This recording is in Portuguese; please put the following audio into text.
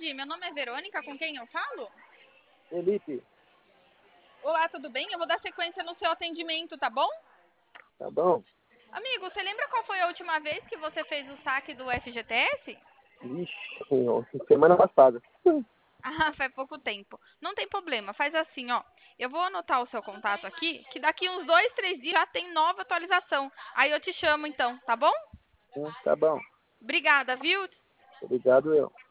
tarde, meu nome é Verônica, com quem eu falo? Felipe, Olá, tudo bem? Eu vou dar sequência no seu atendimento, tá bom? tá bom? Amigo, você lembra qual foi a última vez que você fez o saque do FGTS? Ixi, semana passada. Ah, faz pouco tempo. Não tem problema, faz assim, ó. Eu vou anotar o seu contato aqui, que daqui uns 2, 3 dias já tem nova atualização. Aí eu te chamo então, tá bom? Tá bom. Obrigada, viu? Obrigado, eu.